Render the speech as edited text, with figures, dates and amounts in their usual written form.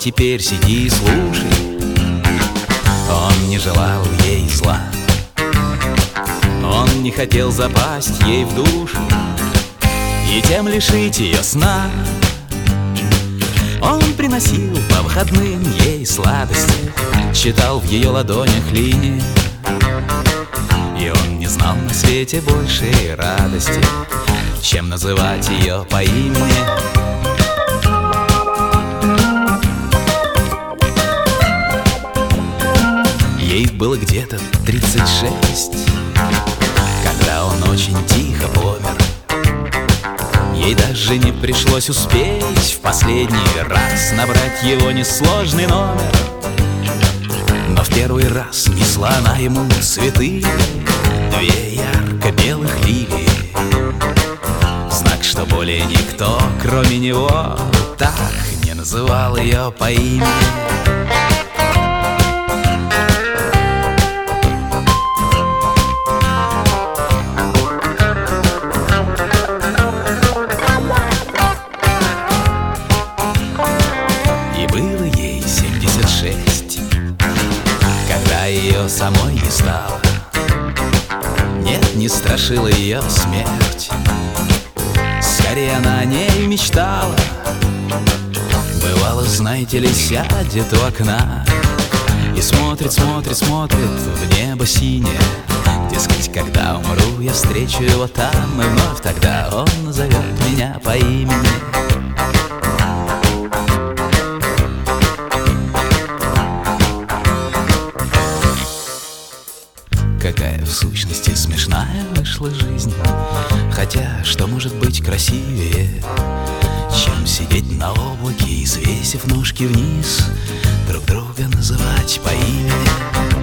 теперь сиди и слушай. Он не желал ей зла, он не хотел запасть ей в душу и тем лишить ее сна. Он приносил по выходным ей сладости, читал в ее ладонях линии, и он не знал на свете большей радости, чем называть ее по имени. Ей было где-то 36, когда он очень тихо помер. Ей даже не пришлось успеть в последний раз набрать его несложный номер. Но в первый раз несла она ему цветы, две ярко-белых лилии, знак, что более никто, кроме него, так не называл ее по имени. Когда ее самой не стало, нет, не страшила ее смерть, скорее она о ней мечтала. Бывало, знаете ли, сядет у окна и смотрит, смотрит, смотрит в небо синее. Дескать, когда умру, я встречу его там, и вновь тогда он назовет меня по имени. Какая в сущности смешная вышла жизнь, хотя что может быть красивее, чем сидеть на облаке и, свесив ножки вниз, друг друга называть по имени.